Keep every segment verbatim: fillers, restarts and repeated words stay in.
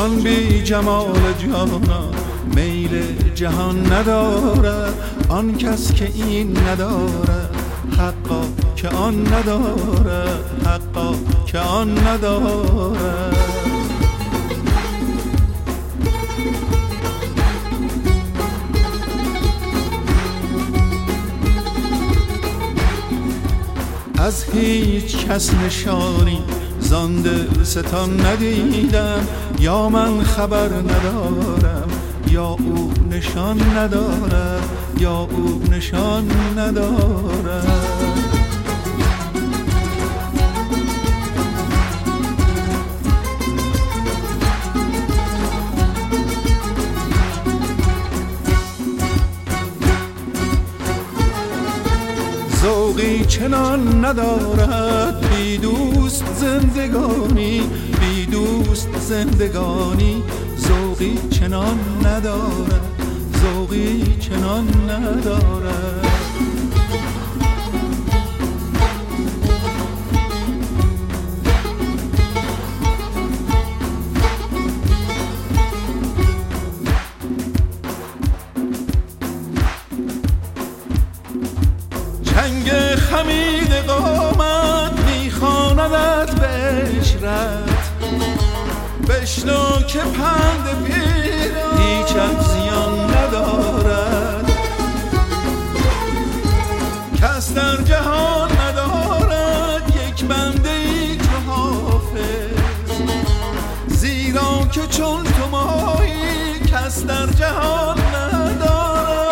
جان بی جمال جانان میل جهان ندارد. آن کس که این ندارد حقا که آن ندارد، حقا که آن ندارد. از هیچ کس نشانی زان دلستان ندیدم، یا من خبر ندارم یا او نشان ندارد، یا او نشان ندارد. ذوقی چنان ندارد بی دوست زندگانی، بی دوست زندگانی. ذوقی چنان ندارد، ذوقی چنان ندارد. چنگ خمید قامت میخواندت به عشرت، بشنو که پند پیران هیچ زیان ندارد. کس در جهان ندارد یک بنده ای چو حافظ، زیرا که چون تو مایی کس در جهان ندارد.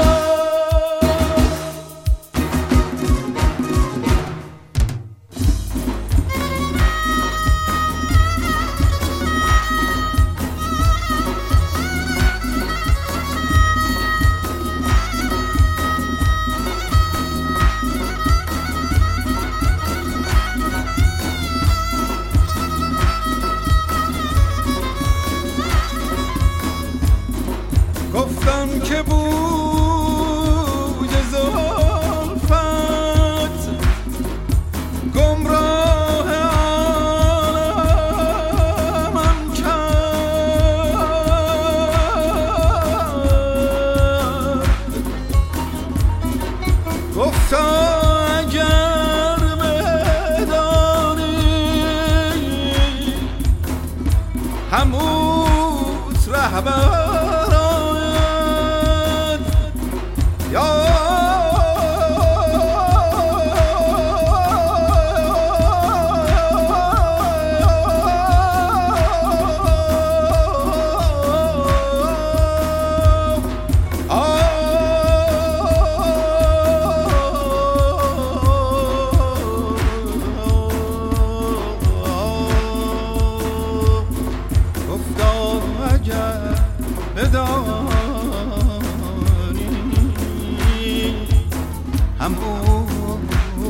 گفتم که بوی زلفت گمراه عالمم کرد. گفتم اگر بدانی هموت رهبر بدانی همون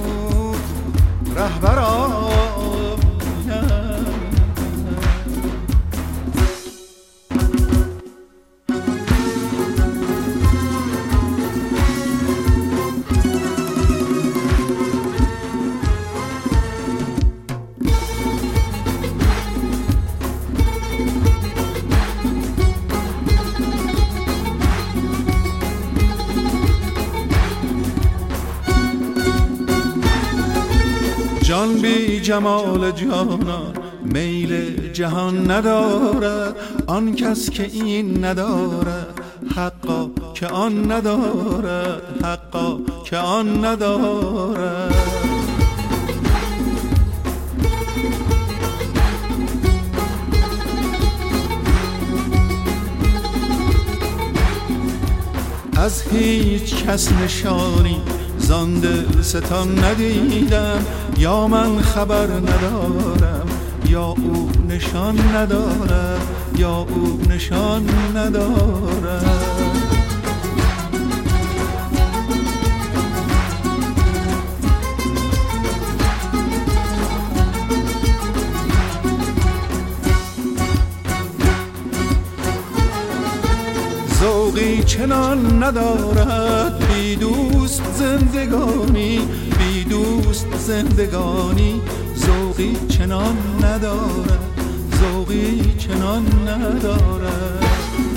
رهبران. جان بی جمال جانان میل جهان ندارد. آن کس که این ندارد حقا که آن ندارد، حقا که آن ندارد. از هیچ کس نشانی زان دلستان ندیدم، یا من خبر ندارم یا او نشان ندارد، یا او نشان ندارد. ذوقی چنان ندارد بی دوست زندگانی، بی دوست زندگانی. ذوقی چنان ندارد، ذوقی چنان ندارد.